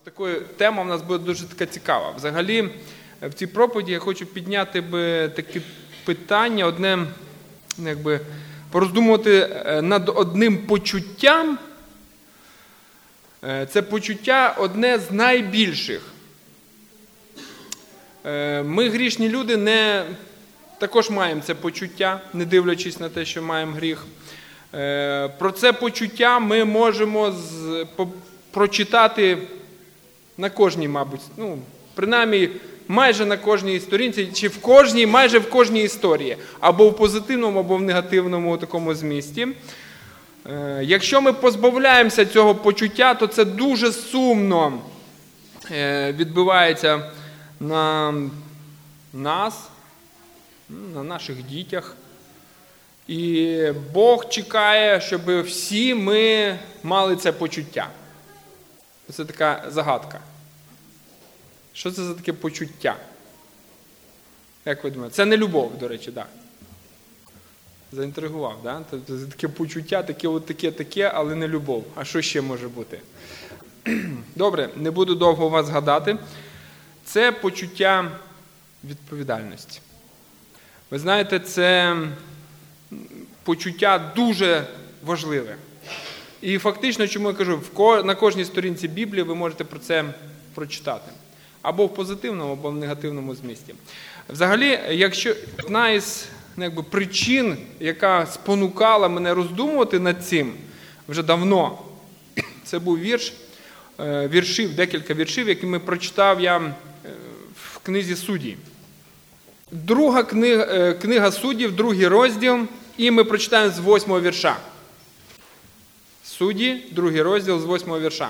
Такою тема в нас буде дуже така цікава. Взагалі, в цій проповіді я хочу підняти таке питання, одне, пороздумувати над одним почуттям. Це почуття одне з найбільших. Ми, грішні люди, також маємо це почуття, не дивлячись на те, що маємо гріх. Про це почуття ми можемо прочитати на кожній, мабуть, принаймні майже на кожній сторінці, чи майже в кожній історії, або в позитивному, або в негативному такому змісті. Якщо ми позбавляємося цього почуття, то це дуже сумно відбувається на нас, на наших дітях. І Бог чекає, щоб всі ми мали це почуття. Це така загадка. Що це за таке почуття? Як ви думаєте? Це не любов, до речі, так. Заінтригував, так? Тобто це таке почуття, таке, але не любов. А що ще може бути? Добре, не буду довго вас гадати. Це почуття відповідальності. Ви знаєте, це почуття дуже важливе. І фактично, чому я кажу, на кожній сторінці Біблії ви можете про це прочитати. Або в позитивному, або в негативному змісті. Взагалі, якщо одна із причин, яка спонукала мене роздумувати над цим вже давно, це був декілька віршів, які ми прочитав я в книзі Суддів. Друга книга Суддів, 2 розділ, і ми прочитаємо з 8 вірша. Судді, 2 розділ, з 8 вірша.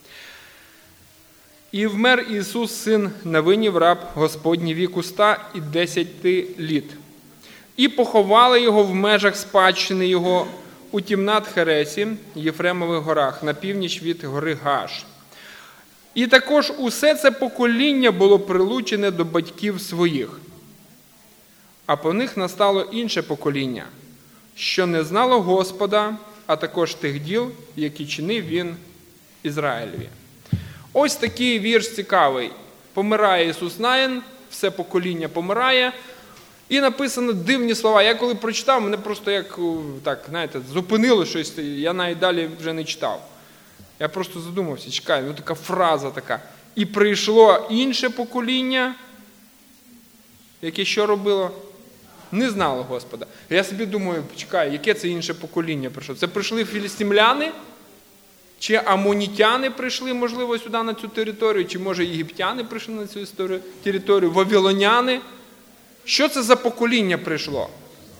«І вмер Ісус, син Навинів, раб Господній, віку 110 літ. І поховали його в межах спадщини його у Тімнат-Хересі, Єфремових горах, на північ від гори Гаш. І також усе це покоління було прилучене до батьків своїх. А по них настало інше покоління, що не знало Господа, а також тих діл, які чинив він Ізраїлеві». Ось такий вірш цікавий. Помирає Ісус Навин, все покоління помирає. І написано дивні слова. Я коли прочитав, мене просто зупинило щось, я навіть далі вже не читав. Я просто задумався, чекаю, така фраза така. І прийшло інше покоління, яке що робило? Не знало Господа. Я собі думаю, чекай, яке це інше покоління прийшло? Це прийшли філістимляни? Чи амонітяни прийшли, можливо, сюди на цю територію? Чи, може, єгиптяни прийшли на цю територію? Вавилоняни? Що це за покоління прийшло?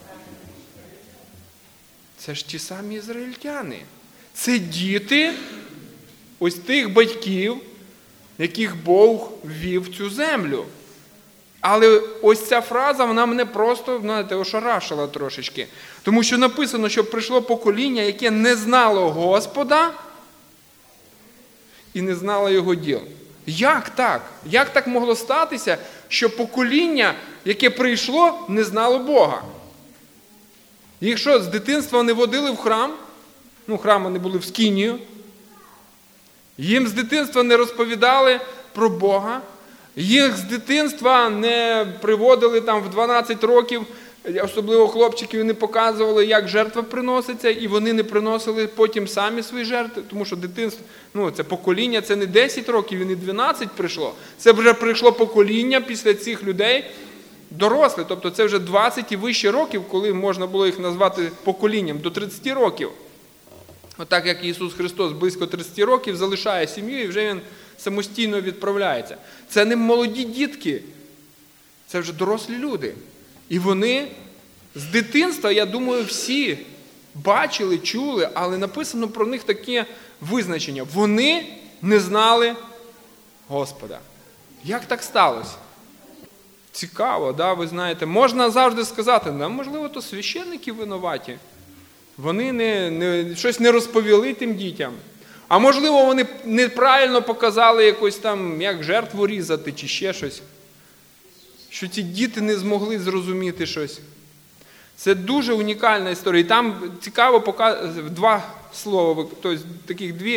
Це ж ті самі ізраїльтяни. Це діти ось тих батьків, яких Бог ввів в цю землю. Але ось ця фраза, вона мене просто, ошарашила трошечки. Тому що написано, що прийшло покоління, яке не знало Господа і не знало Його діл. Як так? Як так могло статися, що покоління, яке прийшло, не знало Бога? Їх що, з дитинства не водили в храм? Храм вони були в Скинію. Їм з дитинства не розповідали про Бога. Їх з дитинства не приводили в 12 років, особливо хлопчиків, не показували, як жертва приноситься, і вони не приносили потім самі свої жертви, тому що дитинство, це покоління, це не 10 років і не 12 прийшло. Це вже прийшло покоління після цих людей, дорослі, тобто це вже 20 і вище років, коли можна було їх назвати поколінням, до 30 років. Отак, як Ісус Христос близько 30 років залишає сім'ю, і вже Він самостійно відправляється. Це не молоді дітки, це вже дорослі люди. І вони з дитинства, я думаю, всі бачили, чули, але написано про них таке визначення. Вони не знали Господа. Як так сталося? Цікаво, да? Ви знаєте. Можна завжди сказати, можливо, то священники винуваті. Вони щось не розповіли тим дітям. А можливо, вони неправильно показали якось як жертву різати, чи ще щось. Що ці діти не змогли зрозуміти щось. Це дуже унікальна історія. І там цікаво два слова, тобто таких дві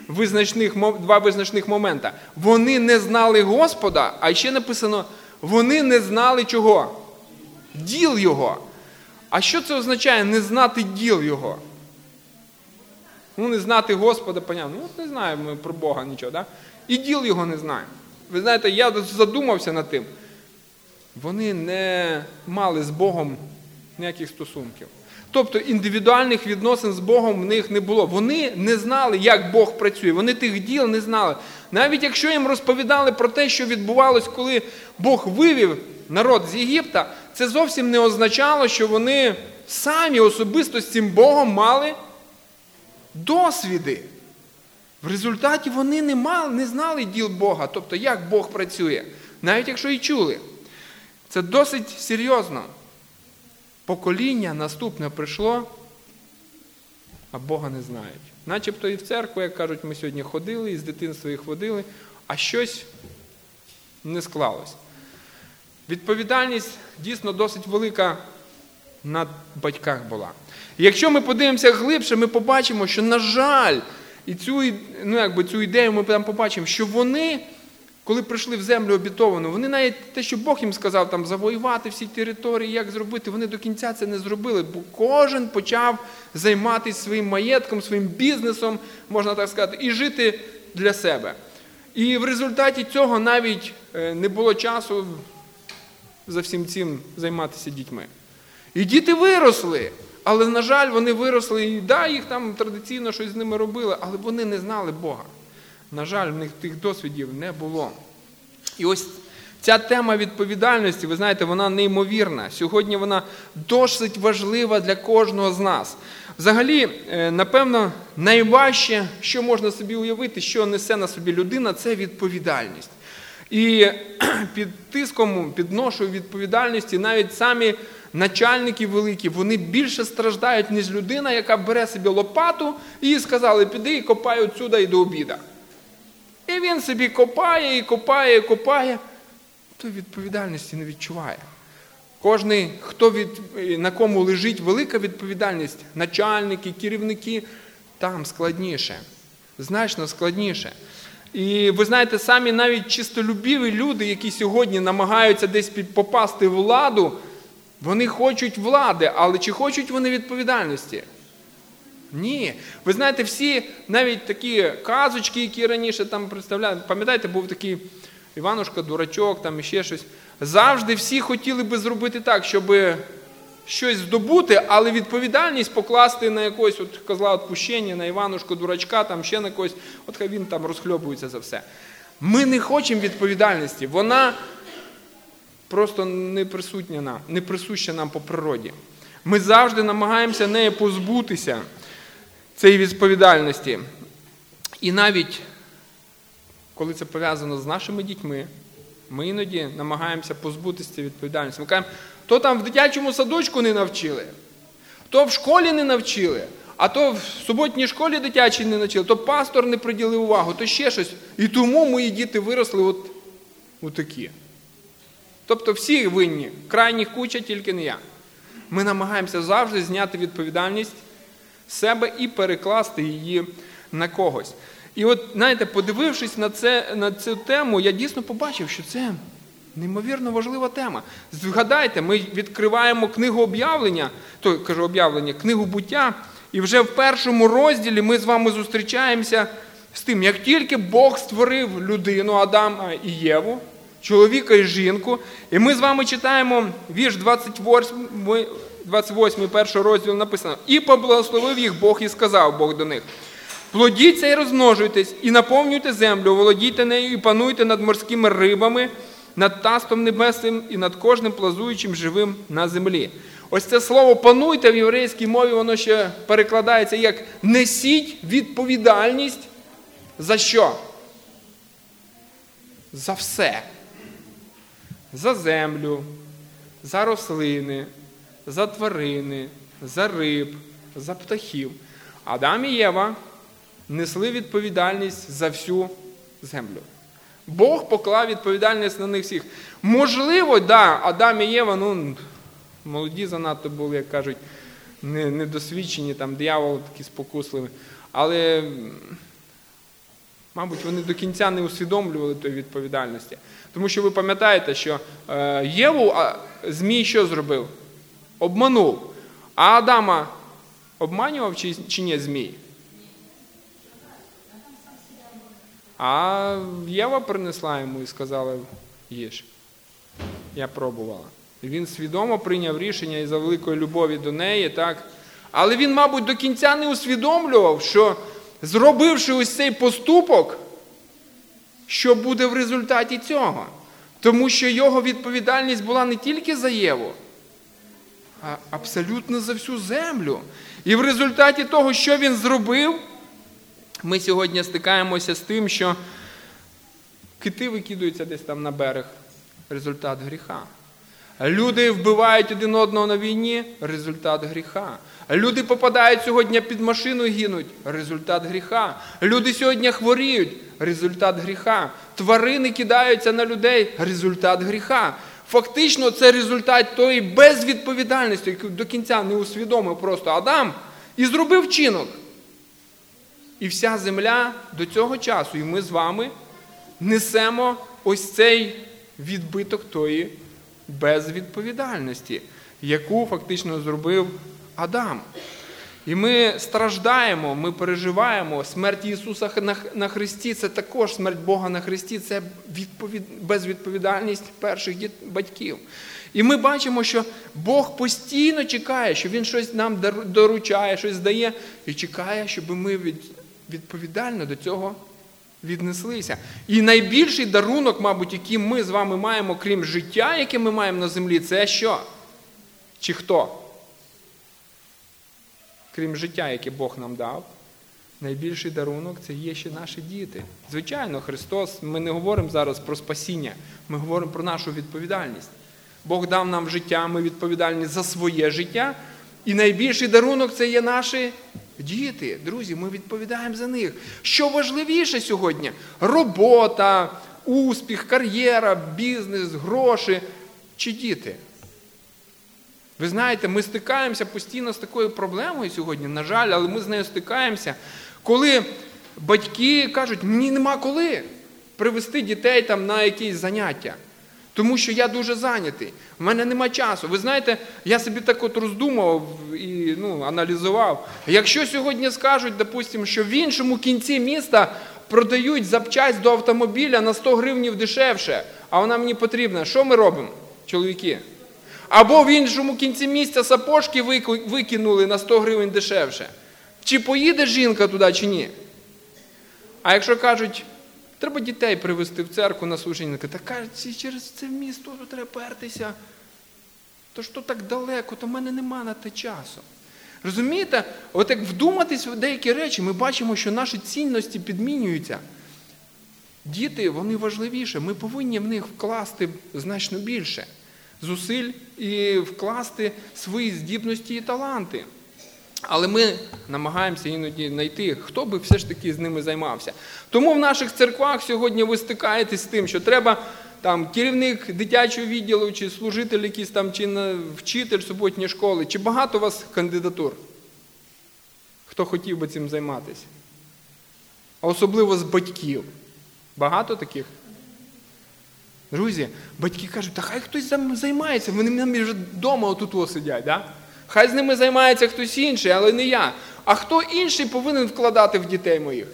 два визначних момента. Вони не знали Господа, а ще написано, вони не знали чого? Діл Його. А що це означає не знати діл Його? Не знати Господа, понятно. Не знаємо ми про Бога нічого, да? І діл Його не знаємо. Ви знаєте, я задумався над тим. Вони не мали з Богом ніяких стосунків. Тобто індивідуальних відносин з Богом в них не було. Вони не знали, як Бог працює. Вони тих діл не знали. Навіть якщо їм розповідали про те, що відбувалось, коли Бог вивів народ з Єгипта, це зовсім не означало, що вони самі особисто з цим Богом мали досвіди. В результаті вони не знали діл Бога, тобто як Бог працює, навіть якщо і чули. Це досить серйозно. Покоління наступне прийшло, а Бога не знають. Начебто і в церкву, як кажуть, ми сьогодні ходили, і з дитинства їх водили, а щось не склалось. Відповідальність дійсно досить велика на батьках була. І якщо ми подивимося глибше, ми побачимо, що, на жаль, і цю ідею ми там побачимо, що вони, коли прийшли в землю обітовану, вони навіть те, що Бог їм сказав, там, завоювати всі території, як зробити, вони до кінця це не зробили, бо кожен почав займатися своїм маєтком, своїм бізнесом, можна так сказати, і жити для себе. І в результаті цього навіть не було часу за всім цим займатися дітьми. І діти виросли, але, на жаль, вони виросли, і їх там традиційно щось з ними робили, але вони не знали Бога. На жаль, в них тих досвідів не було. І ось ця тема відповідальності, ви знаєте, вона неймовірна. Сьогодні вона досить важлива для кожного з нас. Взагалі, напевно, найважче, що можна собі уявити, що несе на собі людина, це відповідальність. І під тиском, під ношою відповідальності навіть самі начальники великі, вони більше страждають, ніж людина, яка бере собі лопату і їй сказали, піди і копай отсюди і до обіда. І він собі копає, і копає, і копає, то відповідальності не відчуває. Кожний, на кому лежить велика відповідальність, начальники, керівники, там складніше, значно складніше. І ви знаєте, самі навіть чистолюбиві люди, які сьогодні намагаються десь попасти в владу, вони хочуть влади, але чи хочуть вони відповідальності? Ні. Ви знаєте, всі навіть такі казочки, які раніше там представляли, пам'ятаєте, був такий Іванушка, дурачок, там іще щось. Завжди всі хотіли би зробити так, щоб щось здобути, але відповідальність покласти на якогось козла відпущення, на Іванушку, дурачка, там ще на когось, хай він там розхльобується за все. Ми не хочемо відповідальності, вона просто не присуща нам по природі. Ми завжди намагаємося неї позбутися, цієї відповідальності. І навіть, коли це пов'язано з нашими дітьми, ми іноді намагаємося позбутися цієї відповідальності. Ми кажемо, то там в дитячому садочку не навчили, то в школі не навчили, а то в суботній школі дитячій не навчили, то пастор не приділив увагу, то ще щось. І тому мої діти виросли такі. Тобто всі винні, крайніх куча, тільки не я. Ми намагаємося завжди зняти відповідальність з себе і перекласти її на когось. І от, знаєте, подивившись на цю тему, я дійсно побачив, що це неймовірно важлива тема. Згадайте, ми відкриваємо книгу об'явлення, книгу буття, і вже в першому розділі ми з вами зустрічаємося з тим, як тільки Бог створив людину, Адама і Єву, чоловіка і жінку, і ми з вами читаємо вірш 28 першого розділу написано, «І поблагословив їх Бог, і сказав Бог до них, плодіться і розмножуйтесь, і наповнюйте землю, володійте нею, і пануйте над морськими рибами, над птаством небесним, і над кожним плазуючим живим на землі». Ось це слово «пануйте» в єврейській мові, воно ще перекладається як «несіть відповідальність» за що? За все. За землю, за рослини, за тварини, за риб, за птахів. Адам і Єва несли відповідальність за всю землю. Бог поклав відповідальність на них всіх. Можливо, Адам і Єва, молоді занадто були, як кажуть, недосвідчені, там диявол такий спокусливий. Але Мабуть, вони до кінця не усвідомлювали тої відповідальності. Тому що ви пам'ятаєте, що Єву Змій що зробив? Обманув. А Адама обманював чи ні Змій? А Єва принесла йому і сказала: їж. Я пробувала. І він свідомо прийняв рішення із-за великої любові до неї, так? Але він, мабуть, до кінця не усвідомлював, що зробивши ось цей поступок, що буде в результаті цього. Тому що його відповідальність була не тільки за Єву, а абсолютно за всю землю. І в результаті того, що він зробив, ми сьогодні стикаємося з тим, що кити викидаються десь там на берег. Результат гріха. Люди вбивають один одного на війні. Результат гріха. Люди попадають сьогодні під машину і гинуть. Результат гріха. Люди сьогодні хворіють. Результат гріха. Тварини кидаються на людей. Результат гріха. Фактично це результат тої безвідповідальності, яку до кінця не усвідомив просто Адам і зробив вчинок. І вся земля до цього часу, і ми з вами несемо ось цей відбиток тої безвідповідальності, яку фактично зробив Адам. І ми страждаємо, ми переживаємо. Смерть Ісуса на Христі – це також смерть Бога на Христі, це безвідповідальність перших батьків. І ми бачимо, що Бог постійно чекає, що Він щось нам доручає, щось дає, і чекає, щоб ми відповідально до цього віднеслися. І найбільший дарунок, мабуть, який ми з вами маємо, крім життя, яке ми маємо на землі, це що? Чи хто? Крім життя, яке Бог нам дав, найбільший дарунок – це є ще наші діти. Звичайно, Христос, ми не говоримо зараз про спасіння, ми говоримо про нашу відповідальність. Бог дав нам життя, ми відповідальні за своє життя, і найбільший дарунок – це є наші діти. Друзі, ми відповідаємо за них. Що важливіше сьогодні? Робота, успіх, кар'єра, бізнес, гроші чи діти? Ви знаєте, ми стикаємося постійно з такою проблемою сьогодні, на жаль, але ми з нею стикаємося, коли батьки кажуть: мені нема коли привести дітей там на якісь заняття, тому що я дуже зайнятий, в мене нема часу. Ви знаєте, я собі так от роздумував і аналізував. Якщо сьогодні скажуть, допустимо, що в іншому кінці міста продають запчасть до автомобіля на 100 гривнів дешевше, а вона мені потрібна, що ми робимо, чоловіки? Або в іншому кінці місця сапожки викинули на 100 гривень дешевше. Чи поїде жінка туди, чи ні? А якщо кажуть, треба дітей привезти в церкву на служіння, та кажуть, через це місто треба пертися, то що так далеко, то в мене нема на те часу. Розумієте? От як вдуматись в деякі речі, ми бачимо, що наші цінності підмінюються. Діти, вони важливіші, ми повинні в них вкласти значно більше зусиль і вкласти свої здібності і таланти. Але ми намагаємося іноді знайти, хто би все ж таки з ними займався. Тому в наших церквах сьогодні ви стикаєтесь з тим, що треба там керівник дитячого відділу, чи служитель якийсь там, чи вчитель суботньої школи. Чи багато у вас кандидатур? Хто хотів би цим займатися? А особливо з батьків. Багато таких? Друзі, батьки кажуть, та хай хтось займається, вони вже вдома отут сидять, да? Хай з ними займається хтось інший, але не я. А хто інший повинен вкладати в дітей моїх?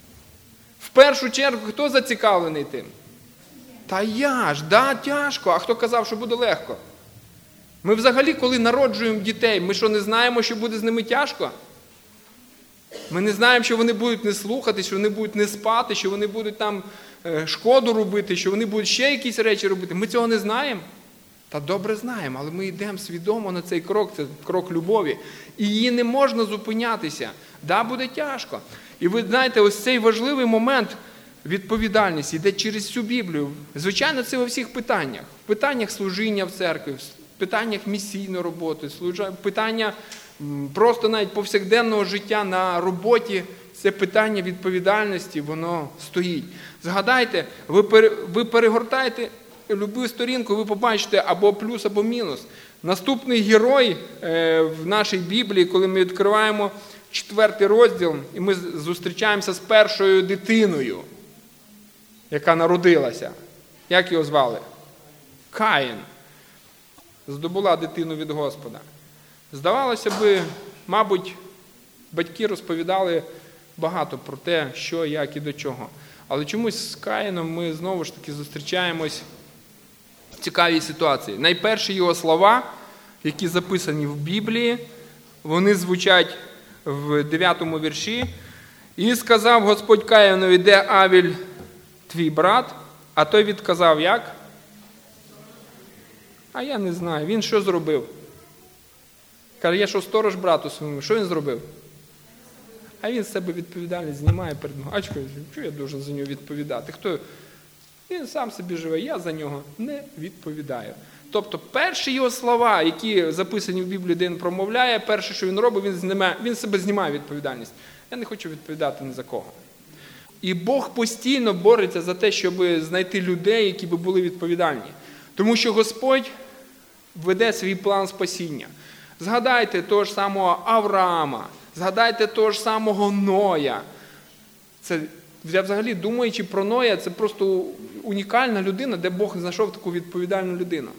В першу чергу, хто зацікавлений тим? Та я ж, да, тяжко. А хто казав, що буде легко? Ми взагалі, коли народжуємо дітей, ми що, не знаємо, що буде з ними тяжко? Ми не знаємо, що вони будуть не слухати, що вони будуть не спати, що вони будуть там шкоду робити, що вони будуть ще якісь речі робити. Ми цього не знаємо? Та добре знаємо, але ми йдемо свідомо на цей крок, це крок любові. І її не можна зупинятися. Да, буде тяжко. І ви знаєте, ось цей важливий момент відповідальності йде через всю Біблію. Звичайно, це у всіх питаннях. В питаннях служіння в церкві, в питаннях місійної роботи, питання просто навіть повсякденного життя на роботі. Це питання відповідальності, воно стоїть. Згадайте, ви перегортаєте любу сторінку, ви побачите або плюс, або мінус. Наступний герой в нашій Біблії, коли ми відкриваємо 4 розділ, і ми зустрічаємося з першою дитиною, яка народилася. Як його звали? Каїн. Здобула дитину від Господа. Здавалося би, мабуть, батьки розповідали багато про те, що, як і до чого. Але чомусь з Каїном ми знову ж таки зустрічаємось в цікавій ситуації. Найперші його слова, які записані в Біблії, вони звучать в 9 вірші. «І сказав Господь Каїнові, де Авіль, твій брат?» А той відказав, як? А я не знаю. Він що зробив? Каже, я що, сторож брату своєму? Що він зробив? А він з себе відповідальність знімає перед Богом. Що я должен за нього відповідати? Хто? Він сам собі живе, я за нього не відповідаю. Тобто перші його слова, які записані в Біблії, де він промовляє, перше, що він робить, він себе знімає відповідальність. Я не хочу відповідати ні за кого. І Бог постійно бореться за те, щоб знайти людей, які би були відповідальні. Тому що Господь веде свій план спасіння. Згадайте того ж самого Авраама, згадайте того ж самого Ноя. Це, я взагалі, думаючи про Ноя, це просто унікальна людина, де Бог знайшов таку відповідальну людину.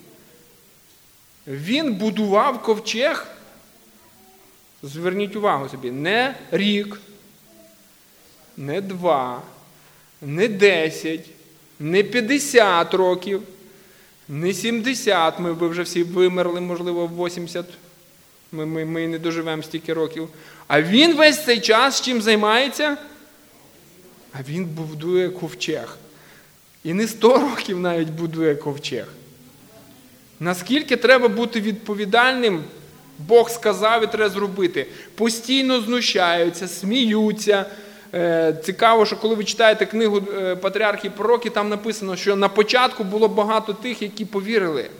Він будував ковчег, зверніть увагу собі, не рік, не 2, не 10, не 50 років, не 70, ми б вже всі вимерли, можливо, в 80, ми не доживемо стільки років. А він весь цей час чим займається? А він будує ковчег. І не 100 років навіть будує ковчег. Наскільки треба бути відповідальним, Бог сказав і треба зробити. Постійно знущаються, сміються. Цікаво, що коли ви читаєте книгу «Патріархи і пророки», там написано, що на початку було багато тих, які повірили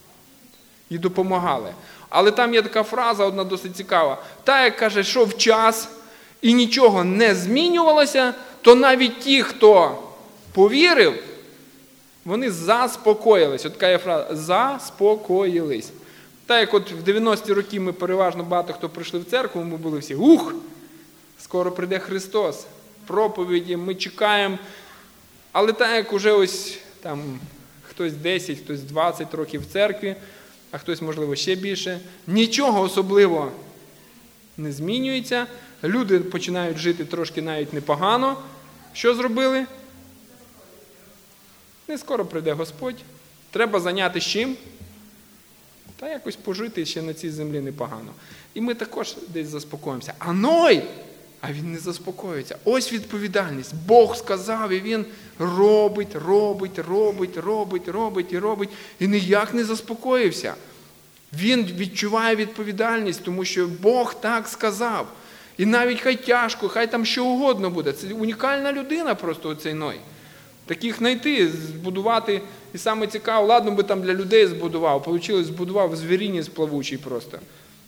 і допомагали. Але там є така фраза, одна досить цікава. Та, як каже, що в час і нічого не змінювалося, то навіть ті, хто повірив, вони заспокоїлись. От така є фраза «заспокоїлись». Так, як от в 90-ті роки ми переважно багато хто прийшли в церкву, ми були всі скоро прийде Христос, проповіді, ми чекаємо. Але так, як уже ось там хтось 10, хтось 20 років в церкві, а хтось, можливо, ще більше, нічого особливо не змінюється. Люди починають жити трошки навіть непогано. Що зробили? Не скоро прийде Господь. Треба зайнятися чим? Та якось пожити ще на цій землі непогано. І ми також десь заспокоїмося. А Ной, а він не заспокоюється. Ось відповідальність. Бог сказав, і він робить. І ніяк не заспокоївся. Він відчуває відповідальність, тому що Бог так сказав. І навіть хай тяжко, хай там що угодно буде. Це унікальна людина просто оцей Ной. Таких знайти, збудувати. І саме цікаво, ладно би там для людей збудував, получилось збудував звірінець плавучий просто.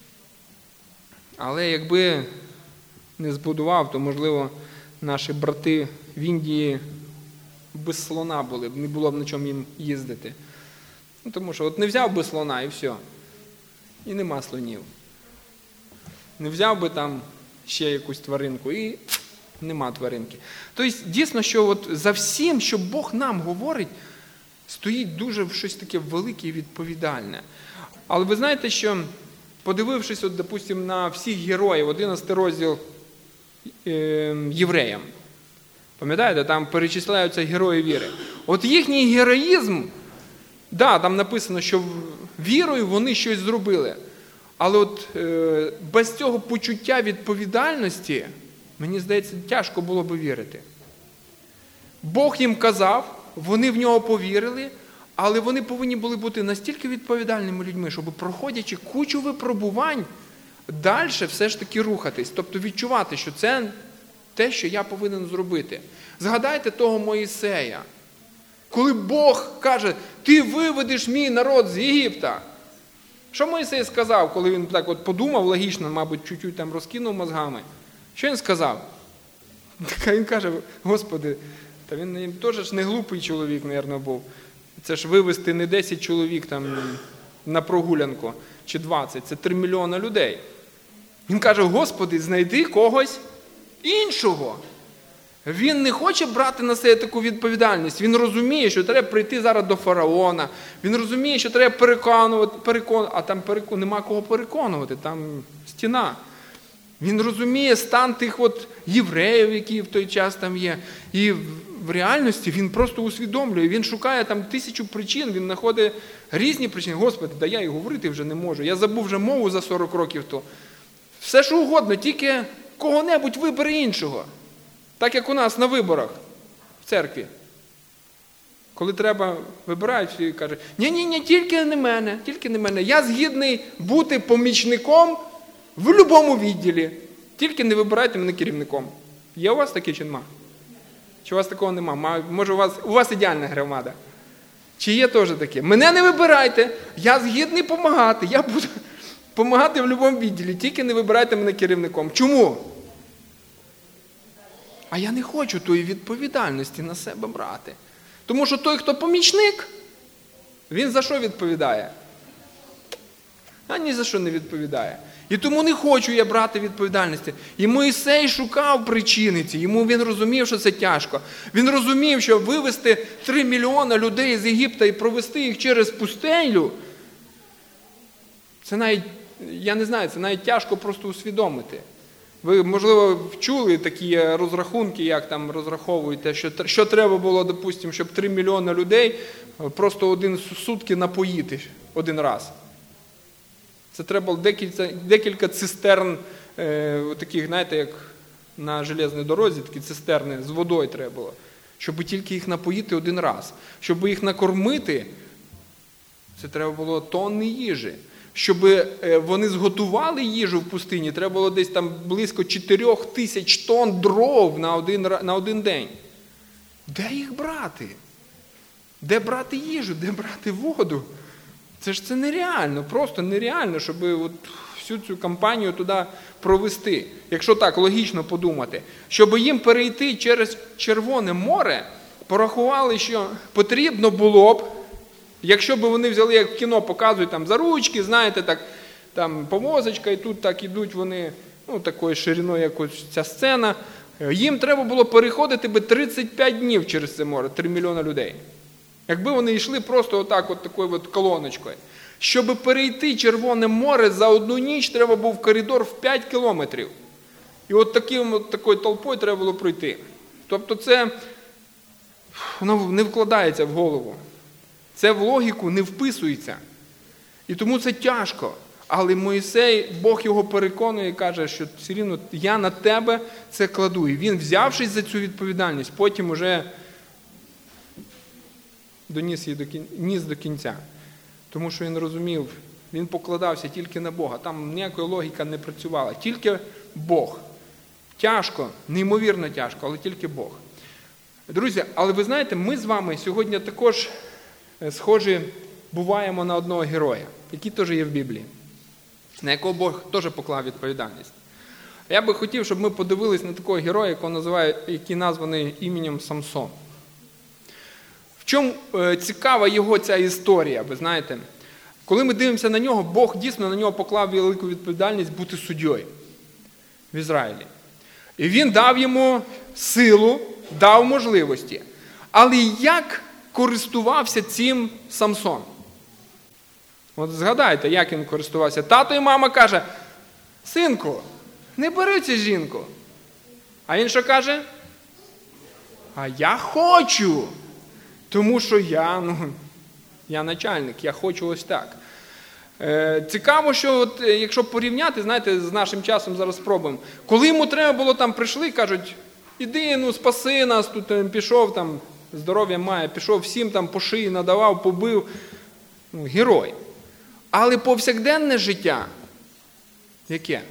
Але якби не збудував, то, можливо, наші брати в Індії без слона були б, не було б на чому їм їздити. Ну, тому що от не взяв би слона і все. І нема слонів. Не взяв би там ще якусь тваринку і нема тваринки. Тобто, дійсно, що от за всім, що Бог нам говорить, стоїть дуже щось таке велике і відповідальне. Але ви знаєте, що, подивившись, от, допустим, на всіх героїв, 11 розділ євреям, пам'ятаєте, там перечисляються герої віри. От їхній героїзм, да, там написано, що вірою вони щось зробили. Але от без цього почуття відповідальності, мені здається, тяжко було би вірити. Бог їм казав, вони в нього повірили, але вони повинні були бути настільки відповідальними людьми, щоб, проходячи кучу випробувань, далі все ж таки рухатись. Тобто відчувати, що це те, що я повинен зробити. Згадайте того Моїсея. Коли Бог каже, ти виведеш мій народ з Єгипта. Що Моїсей сказав, коли він так от подумав, логічно, мабуть, чуть-чуть там розкинув мозгами? Що він сказав? Так він каже, Господи, та він теж не глупий чоловік, мабуть, був. Це ж вивести не 10 чоловік там на прогулянку, чи 20, це 3 мільйони людей. Він каже: Господи, знайди когось іншого. Він не хоче брати на себе таку відповідальність. Він розуміє, що треба прийти зараз до фараона. Він розуміє, що треба переконувати, а там нема кого переконувати, там стіна. Він розуміє стан тих євреїв, які в той час там є. І в реальності він просто усвідомлює. Він шукає там 1000 причин, він знаходить різні причини. Господи, да я і говорити вже не можу. Я забув вже мову за 40 років то. Все, що угодно, тільки кого-небудь вибери іншого. Так, як у нас на виборах в церкві. Коли треба, вибирають, всі кажуть: ні, тільки не мене, тільки не мене. Я згідний бути помічником в будь-якому відділі. Тільки не вибирайте мене керівником. Є у вас таке чи нема? Чи у вас такого нема? Може, у вас ідеальна громада? Чи є теж таке? Мене не вибирайте, я згідний допомагати. Я буду допомагати в будь-якому відділі. Тільки не вибирайте мене керівником. Чому? А я не хочу тої відповідальності на себе брати. Тому що той, хто помічник, він за що відповідає? А ні за що не відповідає. І тому не хочу я брати відповідальності. І Мойсей шукав причини ці. Він розумів, що це тяжко. Він розумів, що вивести 3 мільйони людей з Єгипта і провести їх через пустелю, це навіть, я не знаю, це навіть тяжко просто усвідомити. Ви, можливо, чули такі розрахунки, як там розраховуєте, що треба було, допустимо, щоб 3 мільйони людей просто сутки напоїти один раз. Це треба було декілька цистерн, таких, знаєте, як на железній дорозі, такі цистерни з водою треба було, щоб тільки їх напоїти один раз. Щоб їх накормити, це треба було тонни їжі. Щоб вони зготували їжу в пустині, треба було десь там близько 4000 тонн дров на один день. Де їх брати? Де брати їжу? Де брати воду? Це нереально, просто нереально, щоб всю цю кампанію туди провести. Якщо так логічно подумати. Щоб їм перейти через Червоне море, порахували, що потрібно було б, якщо б вони взяли, як в кіно показують, там за ручки, знаєте, так, там повозочка, і тут так ідуть вони, такою шириною, як ось ця сцена, їм треба було переходити би 35 днів через це море, 3 мільйони людей. Якби вони йшли просто отак, такою колоночкою. Щоб перейти Червоне море, за одну ніч треба був коридор в 5 кілометрів. І такою толпою треба було пройти. Тобто це не вкладається в голову. Це в логіку не вписується. І тому це тяжко. Але Мойсей, Бог його переконує і каже, що все рівно я на тебе це кладу. І він, взявшись за цю відповідальність, потім уже доніс її до кінця. Тому що він розумів, він покладався тільки на Бога. Там ніякої логіки не працювала. Тільки Бог. Тяжко, неймовірно тяжко, але тільки Бог. Друзі, але ви знаєте, ми з вами сьогодні також схожі буваємо на одного героя, який теж є в Біблії, на якого Бог теж поклав відповідальність. Я би хотів, щоб ми подивились на такого героя, який названий іменем Самсон. В чому цікава його ця історія, ви знаєте? Коли ми дивимося на нього, Бог дійсно на нього поклав велику відповідальність бути суддєю в Ізраїлі. І він дав йому силу, дав можливості. Але як користувався цим Самсон? От згадайте, як він користувався. Тато і мама каже: синку, не бери цю жінку. А він що каже? А я хочу, тому що я начальник, я хочу ось так. Цікаво, що якщо порівняти, знаєте, з нашим часом зараз спробуємо. Коли йому треба було, там прийшли, кажуть: іди, спаси нас, тут пішов, там, здоров'я має, пішов всім там по шиї надавав, побив. Герой. Але повсякденне життя яке?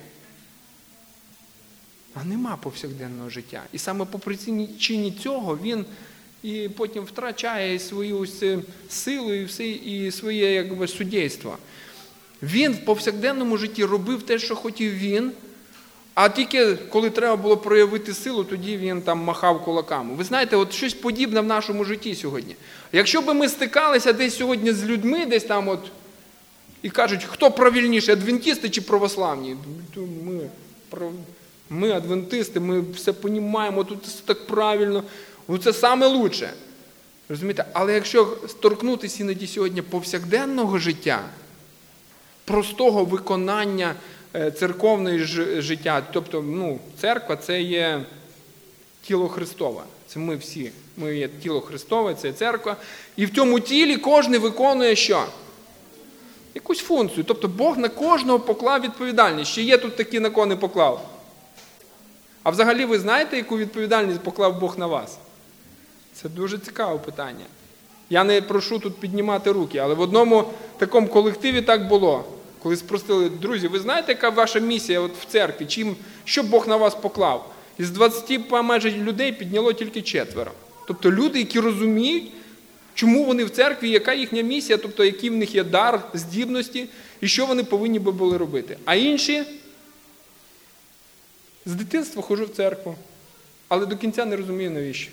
А нема повсякденного життя. І саме по причині цього він і потім втрачає свою силу і своє суддєйство. Він в повсякденному житті робив те, що хотів він, а тільки коли треба було проявити силу, тоді він там махав кулаками. Ви знаєте, от щось подібне в нашому житті сьогодні. Якщо б ми стикалися десь сьогодні з людьми, десь там і кажуть, хто правильніше, адвентисти чи православні? Ми адвентисти, ми все розуміємо, тут все так правильно. Це саме лучше. Розумієте? Але якщо торкнутися іноді сьогодні повсякденного життя, простого виконання церковної життя, тобто, церква – це є тіло Христове. Це ми всі. Ми є тіло Христове, це є церква. І в цьому тілі кожен виконує що? Якусь функцію. Тобто Бог на кожного поклав відповідальність. Ще є тут такі, на кого не поклав. А взагалі ви знаєте, яку відповідальність поклав Бог на вас? Це дуже цікаве питання. Я не прошу тут піднімати руки, але в одному такому колективі так було. Коли спросили, друзі, ви знаєте, яка ваша місія в церкві? Що Бог на вас поклав? Із 20 майже людей підняло тільки 4. Тобто люди, які розуміють, чому вони в церкві, яка їхня місія, тобто який в них є дар, здібності, і що вони повинні би були робити. А інші з дитинства ходжу в церкву, але до кінця не розумію, навіщо.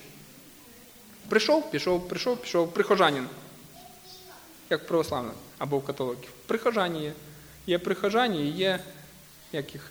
Прийшов, прихожанин. Як в православних або в католиків. Прихожані є. Є прихожані і є, як їх,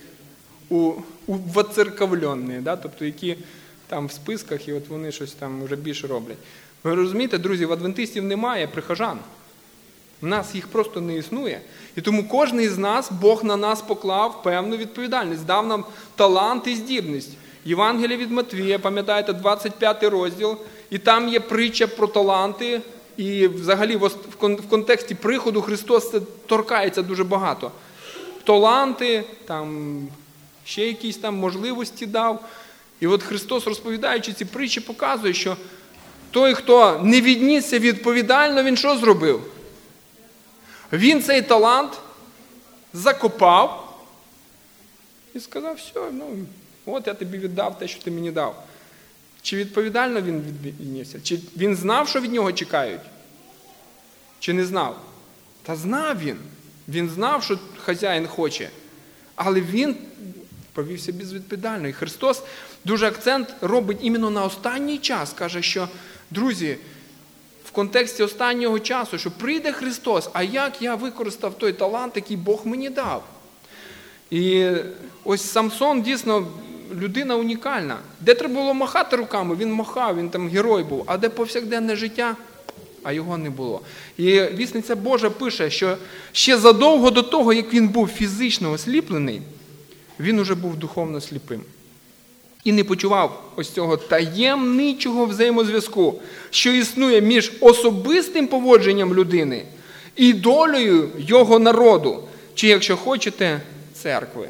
воцерковлені, тобто які там в списках, і от вони щось там вже більше роблять. Ви розумієте, друзі, в адвентистів немає прихожан. У нас їх просто не існує. І тому кожен із нас, Бог на нас поклав певну відповідальність, дав нам талант і здібність. Євангеліє від Матвія, пам'ятаєте, 25 розділ, і там є притча про таланти, і взагалі в контексті приходу Христос це торкається дуже багато. Таланти, там ще якісь там можливості дав. І от Христос, розповідаючи ці притчі, показує, що той, хто не віднісся відповідально, він що зробив? Він цей талант закопав і сказав, все, от я тобі віддав те, що ти мені дав. Чи відповідально він віднісся? Чи він знав, що від нього чекають? Чи не знав? Та знав він. Він знав, що хазяїн хоче. Але він повівся безвідповідально. І Христос дуже акцент робить іменно на останній час. Каже, що, друзі, в контексті останнього часу, що прийде Христос, а як я використав той талант, який Бог мені дав? І ось Самсон дійсно людина унікальна. Де треба було махати руками, він махав, він там герой був. А де повсякденне життя, а його не було. І вісниця Божа пише, що ще задовго до того, як він був фізично осліплений, він уже був духовно сліпим. І не почував ось цього таємничого взаємозв'язку, що існує між особистим поводженням людини і долею його народу, чи, якщо хочете, церкви.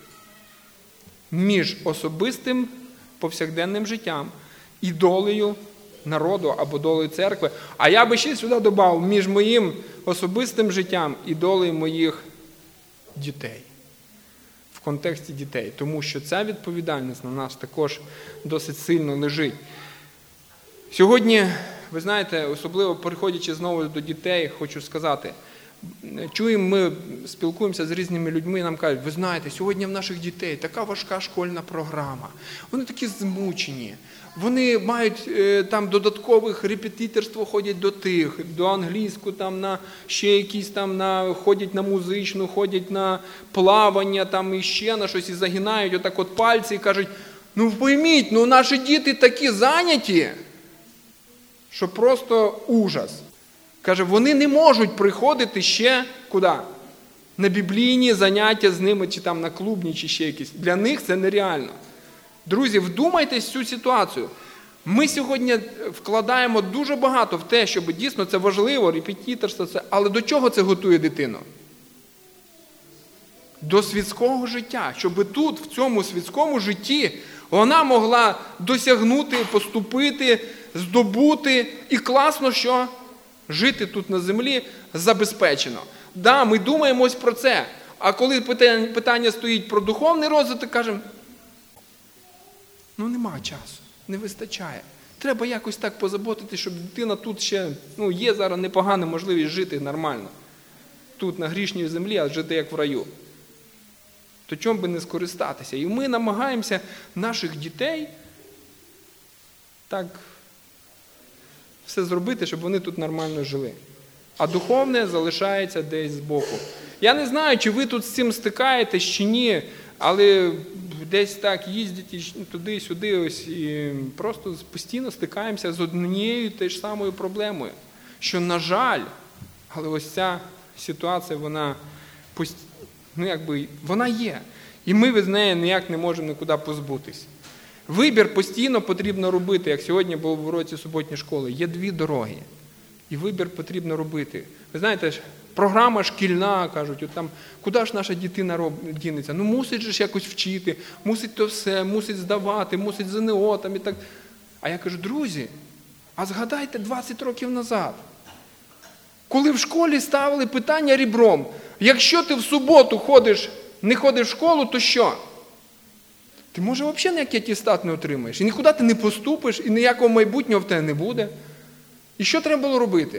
Між особистим повсякденним життям і долею народу або долею церкви. А я би ще сюди додав, між моїм особистим життям і долею моїх дітей. В контексті дітей. Тому що ця відповідальність на нас також досить сильно лежить. Сьогодні, ви знаєте, особливо переходячи знову до дітей, хочу сказати, чуємо, ми спілкуємося з різними людьми, і нам кажуть, ви знаєте, сьогодні в наших дітей така важка школьна програма, вони такі змучені, вони мають там додаткових репетиторство, ходять до англійську, там на ще якісь там ходять на музичну, ходять на плавання, там іще на щось і загинають отак от пальці і кажуть, пойміть, наші діти такі зайняті, що просто ужас. Каже, вони не можуть приходити ще куди? На біблійні заняття з ними, чи там на клубні, чи ще якісь. Для них це нереально. Друзі, вдумайтесь в цю ситуацію. Ми сьогодні вкладаємо дуже багато в те, щоб дійсно це важливо, репетиторство, але до чого це готує дитину? До світського життя. Щоб тут, в цьому світському житті, вона могла досягнути, поступити, здобути і класно, що жити тут на землі забезпечено. Да, ми думаємо ось про це. А коли питання стоїть про духовний розвиток, кажемо, нема часу, не вистачає. Треба якось так позаботити, щоб дитина тут ще, є зараз непогана можливість жити нормально. Тут на грішній землі, а жити як в раю. То чому би не скористатися? І ми намагаємося наших дітей так все зробити, щоб вони тут нормально жили. а духовне залишається десь збоку. Я не знаю, чи ви тут з цим стикаєтесь, чи ні, але десь так їздять туди-сюди, ось, і просто постійно стикаємося з однією теж самою проблемою. Що, на жаль, але ось ця ситуація, вона, вона є. І ми від неї ніяк не можемо нікуди позбутись. Вибір постійно потрібно робити, як сьогодні було в уроці суботньої школи. Є дві дороги. І вибір потрібно робити. Ви знаєте, програма шкільна, кажуть, от там, куди ж наша дитина дінеться? Ну мусить же ж якось вчити, мусить то все, мусить здавати, мусить ЗНО там і так. А я кажу, друзі, а згадайте 20 років назад, коли в школі ставили питання ребром, якщо ти в суботу не ходиш в школу, то що? Ти, може, взагалі ніякий атестат не отримаєш, і нікуди ти не поступиш, і ніякого майбутнього в тебе не буде. І що треба було робити?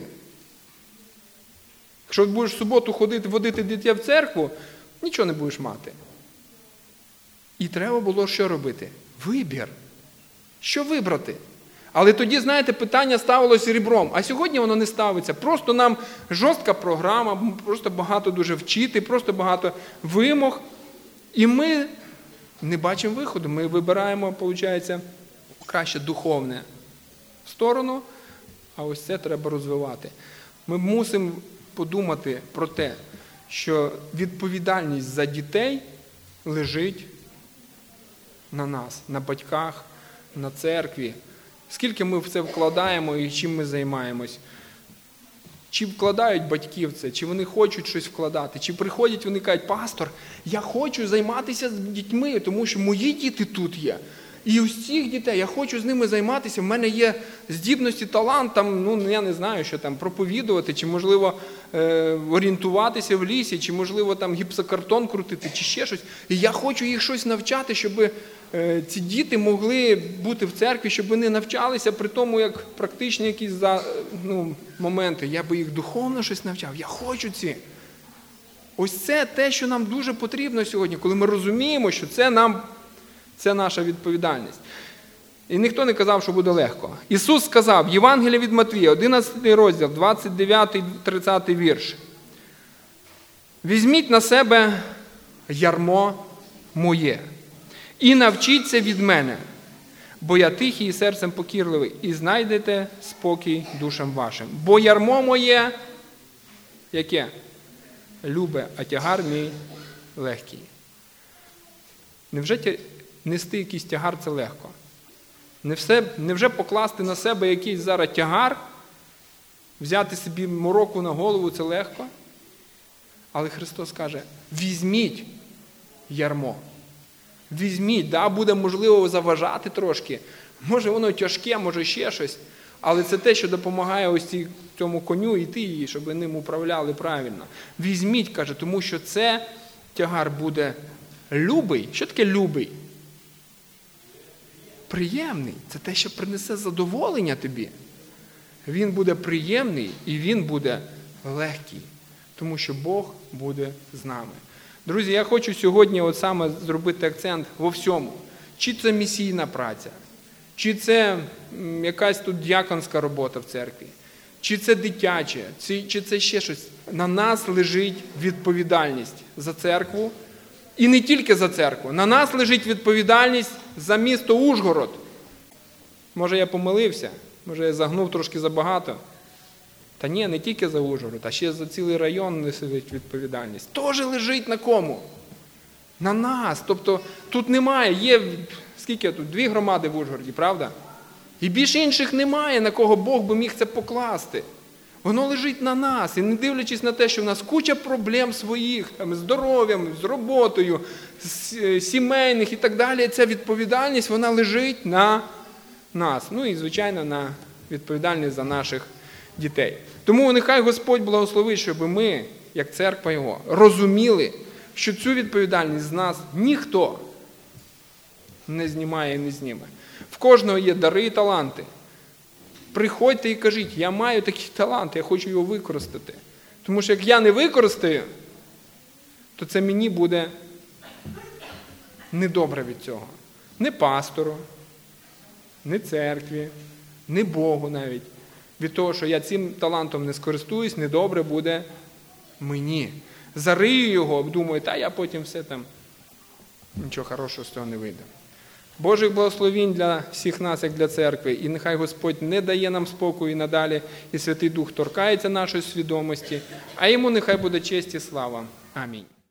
Якщо будеш в суботу водити дитя в церкву, нічого не будеш мати. І треба було що робити? Вибір. Що вибрати? Але тоді, знаєте, питання ставилося ребром. А сьогодні воно не ставиться. Просто нам жорстка програма, просто багато дуже вчити, просто багато вимог. І ми не бачимо виходу. Ми вибираємо, виходить, краще духовне сторону, а ось це треба розвивати. Ми мусимо подумати про те, що відповідальність за дітей лежить на нас, на батьках, на церкві. Скільки ми в це вкладаємо і чим ми займаємось? Чи вкладають батьки в це, чи вони хочуть щось вкладати, чи приходять вони і кажуть, пастор, я хочу займатися з дітьми, тому що мої діти тут є. І усіх дітей, я хочу з ними займатися, в мене є здібності, талант, там, я не знаю, що там, проповідувати, чи, можливо, орієнтуватися в лісі, чи, можливо, там, гіпсокартон крутити, чи ще щось. І я хочу їх щось навчати, щоб ці діти могли бути в церкві, щоб вони навчалися, при тому, як практичні якісь моменти. Я би їх духовно щось навчав. Я хочу ці. Ось це те, що нам дуже потрібно сьогодні, коли ми розуміємо, що це наша відповідальність. І ніхто не казав, що буде легко. Ісус сказав, Євангеліє від Матвія, 11 розділ, 29-30 вірш. «Візьміть на себе ярмо моє і навчіться від мене, бо я тихий і серцем покірливий, і знайдете спокій душам вашим. Бо ярмо моє, яке? Любе, а тягар мій легкий». Невже нести якийсь тягар – це легко? Невже покласти на себе якийсь зараз тягар, взяти собі мороку на голову – це легко? Але Христос каже, візьміть ярмо. Візьміть, буде, можливо, заважати трошки. Може воно тяжке, може ще щось. Але це те, що допомагає ось цьому коню йти, щоб ним управляли правильно. Візьміть, каже, тому що це тягар буде любий. Що таке любий? Приємний. Це те, що принесе задоволення тобі. Він буде приємний і він буде легкий. Тому що Бог буде з нами. Друзі, я хочу сьогодні саме зробити акцент во всьому. Чи це місійна праця, чи це якась тут діаконська робота в церкві, чи це дитяче, чи це ще щось. На нас лежить відповідальність за церкву. І не тільки за церкву. На нас лежить відповідальність за місто Ужгород. Може, я помилився? Може, я загнув трошки забагато? Та ні, не тільки за Ужгород, а ще за цілий район несуть відповідальність. Теж лежить на кому? На нас. Тобто тут немає, є, скільки тут, 2 громади в Ужгороді, правда? І більше інших немає, на кого Бог би міг це покласти. Воно лежить на нас. І не дивлячись на те, що в нас куча проблем своїх, з здоров'ям, з роботою, з сімейних і так далі, ця відповідальність, вона лежить на нас. Ну і, звичайно, на відповідальність за наших дітей. Тому нехай Господь благословить, щоб ми, як церква Його, розуміли, що цю відповідальність з нас ніхто не знімає і не зніме. В кожного є дари і таланти. Приходьте і кажіть, я маю такий талант, я хочу його використати. Тому що як я не використаю, то це мені буде недобре від цього. Не пастору, не церкві, не Богу навіть. від того, що я цим талантом не скористуюсь, недобре буде мені. Зарию його, думаю, я потім все там, нічого хорошого з цього не вийде. Божих благословінь для всіх нас, як для церкви, і нехай Господь не дає нам спокою і надалі, і Святий Дух торкається нашої свідомості, а йому нехай буде честь і слава. Амінь.